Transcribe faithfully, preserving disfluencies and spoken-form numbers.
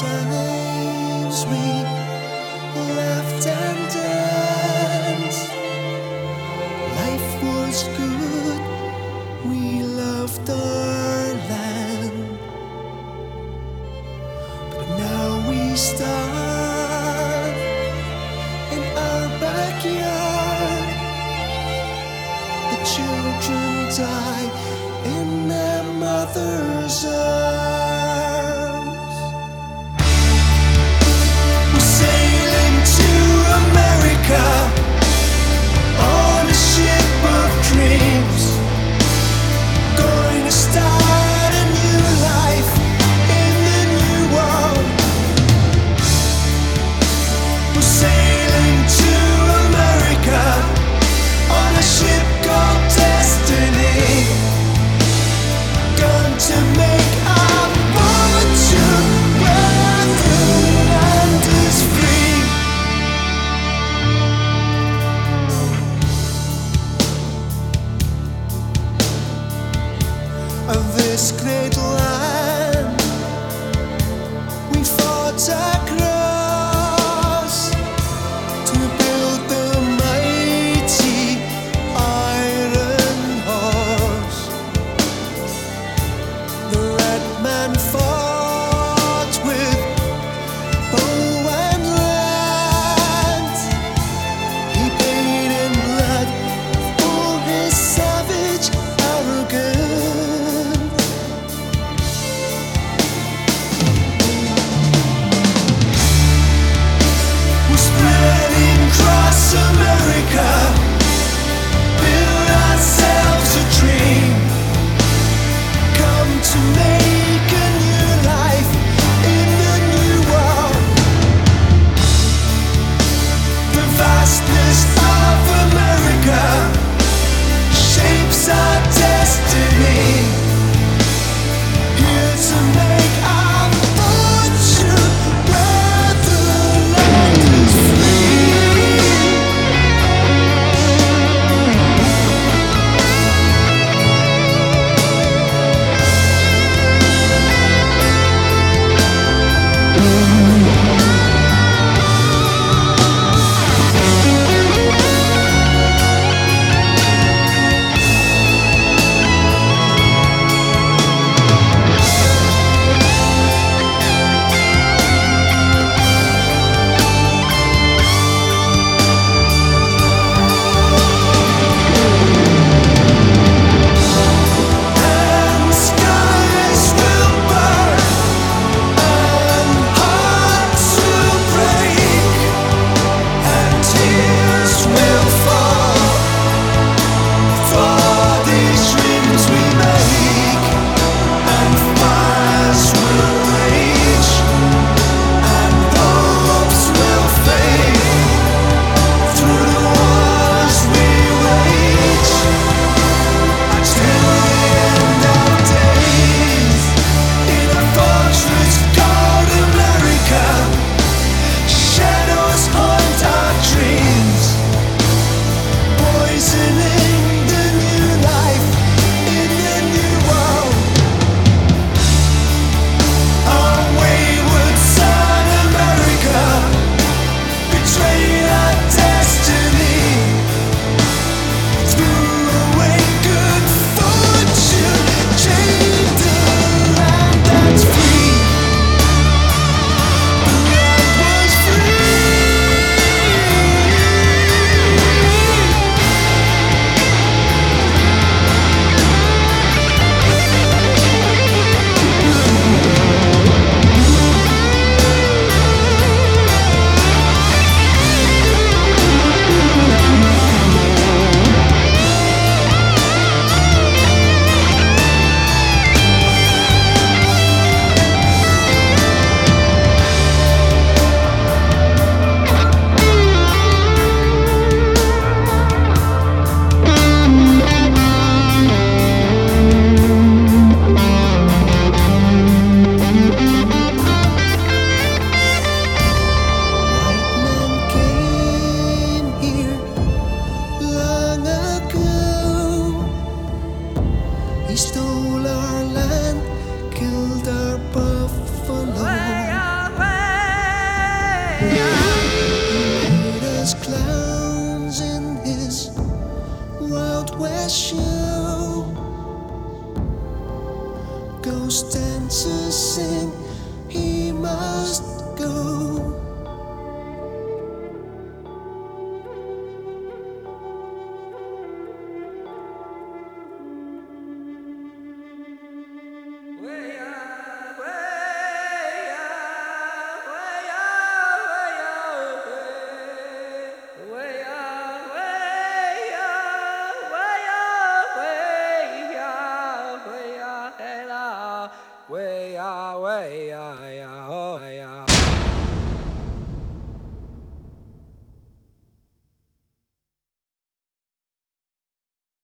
times we laughed and danced. Life was good, we loved our land. But now we starve in our backyard. The children die in their mother's arms. We're sailing to America on a ship of dreams, going to start a new life in the new world. We're sailing to America on a ship called Destiny, going to make our fortune where the land is free. Of this great land we fought across to build the mighty Iron Horse. The red man fought with bow and lance. He paid in blood for his savage arrogance. show. Ghost dancers sing, he must go.